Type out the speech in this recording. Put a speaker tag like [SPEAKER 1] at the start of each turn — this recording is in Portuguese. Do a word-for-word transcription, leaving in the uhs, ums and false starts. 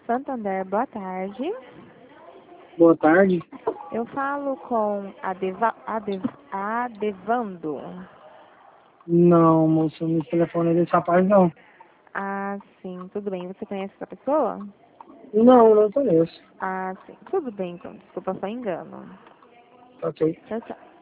[SPEAKER 1] Santander, boa tarde.
[SPEAKER 2] Boa tarde.
[SPEAKER 1] Eu falo com Adeva, Adev, Adevando.
[SPEAKER 2] Não, moço, no telefone desse rapaz não.
[SPEAKER 1] Ah, sim, tudo bem. Você conhece essa pessoa?
[SPEAKER 2] Não, não conheço.
[SPEAKER 1] Ah, sim. Tudo bem, então. Desculpa, foi engano.
[SPEAKER 2] Ok.
[SPEAKER 1] Tchau, tchau.